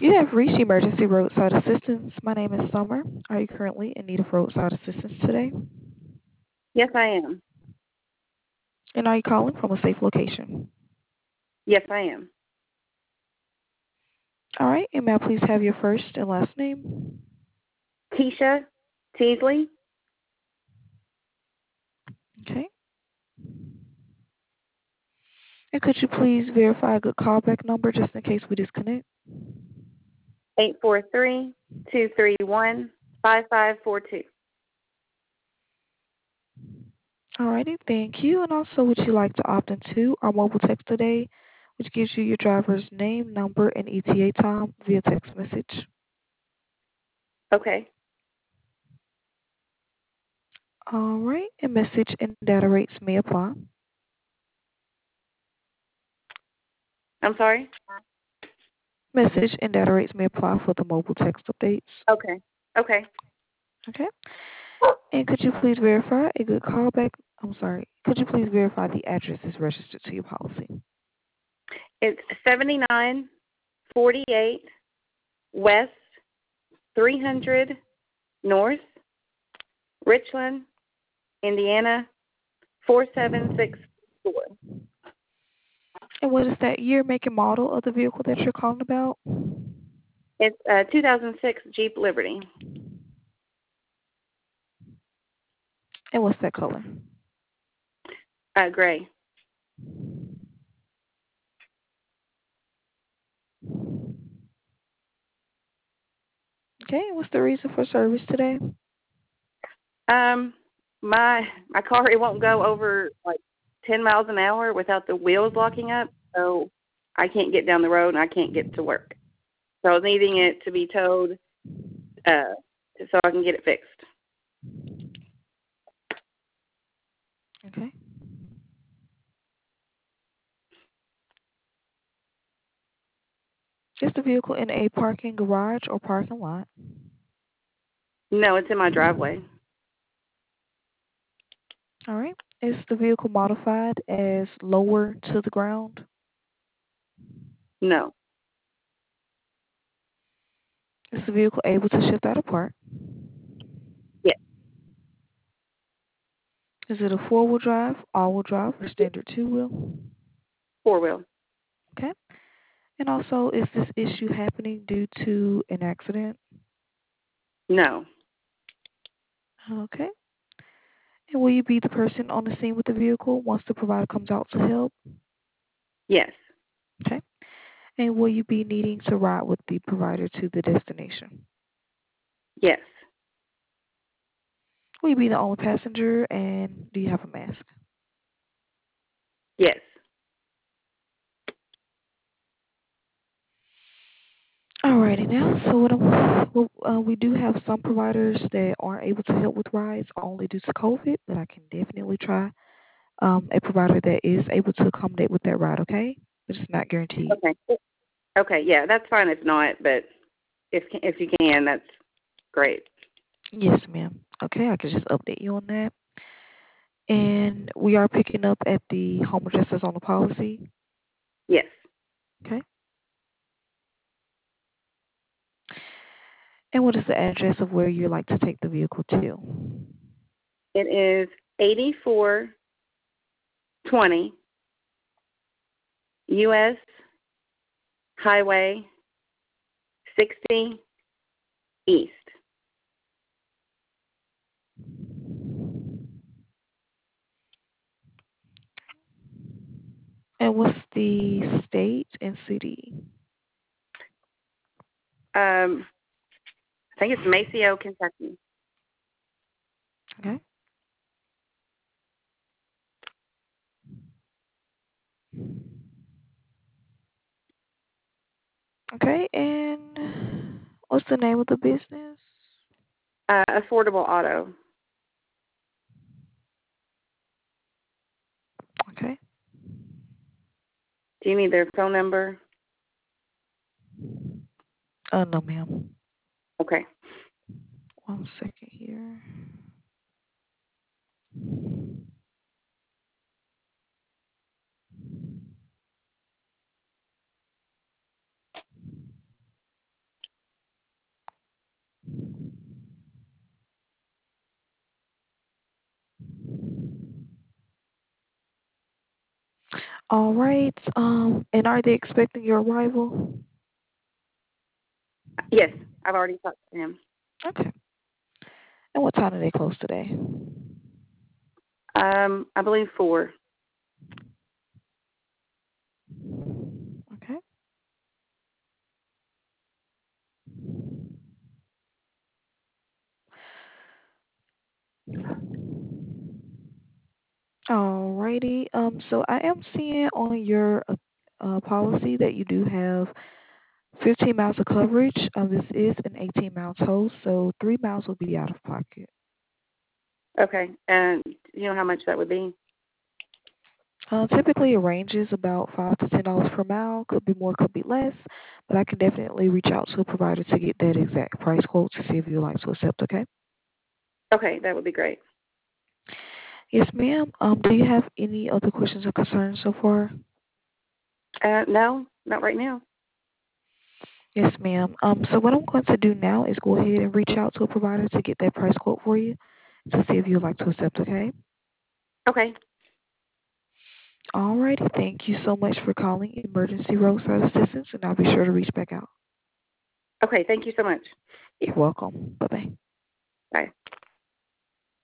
You have reached emergency roadside assistance. My name is Summer. Are you currently in need of roadside assistance today? Yes, I am. And are you calling from a safe location? Yes, I am. All right. And may I please have your first and last name? Keisha Teasley. Okay. And could you please verify a good callback number just in case we disconnect? 843-231-5542. All righty. Thank you. And also, would you like to opt into our mobile text today, which gives you your driver's name, number, and ETA time via text message? Okay. All right. And message and data rates may apply. I'm sorry? Message and data rates may apply for the mobile text updates. Okay. Okay. Okay. And could you please verify a good callback? I'm sorry. Could you please verify the address is registered to your policy? It's 7948 West 300 North, Richland, Indiana 4764. And what is that year, make, and model of the vehicle that you're calling about? It's a 2006 Jeep Liberty. And what's that color? Gray. Okay. And what's the reason for service today? My car, it won't go over like 10 miles an hour without the wheels locking up, so I can't get down the road and I can't get to work. So I was needing it to be towed so I can get it fixed. Okay. Is the vehicle in a parking garage or parking lot? No, it's in my driveway. All right. Is the vehicle modified as lower to the ground? No. Is the vehicle able to shift out apart? Yes. Is it a four-wheel drive, all-wheel drive, or standard two-wheel? Four wheel. Okay. And also, is this issue happening due to an accident? No. Okay. And will you be the person on the scene with the vehicle once the provider comes out to help? Yes. Okay. And will you be needing to ride with the provider to the destination? Yes. Will you be the only passenger, and do you have a mask? Yes. Alrighty now. So we do have some providers that aren't able to help with rides only due to COVID, but I can definitely try a provider that is able to accommodate with that ride. Okay, but it's not guaranteed. Okay. Okay. Yeah, that's fine if not, but if you can, that's great. Yes, ma'am. Okay, I can just update you on that. And we are picking up at the home address that's on the policy. Yes. Okay. And what is the address of where you'd like to take the vehicle to? It is 8420 U.S. Highway 60 East. And what's the state and city? I think it's Maceo, Kentucky. Okay. Okay, and what's the name of the business? Affordable Auto. Okay. Do you need their phone number? No, ma'am. Okay. 1 second here. All right. And are they expecting your arrival? Yes, I've already talked to him. Okay. And what time do they close today? I believe 4. Okay. Alrighty. So I am seeing on your policy that you do have 15 miles of coverage. This is an 18-mile tow, so 3 miles will be out of pocket. Okay, and you know how much that would be? Typically, it ranges about $5 to $10 per mile. Could be more, could be less, but I can definitely reach out to a provider to get that exact price quote to see if you'd like to accept. Okay. Okay, that would be great. Yes, ma'am. Do you have any other questions or concerns so far? No, not right now. Yes, ma'am. So what I'm going to do now is go ahead and reach out to a provider to get that price quote for you to see if you'd like to accept. Okay. Okay, Alrighty. Thank you so much for calling Emergency Roadside Assistance, and I'll be sure to reach back out. okay, thank you so much. You're welcome. Bye bye. Bye.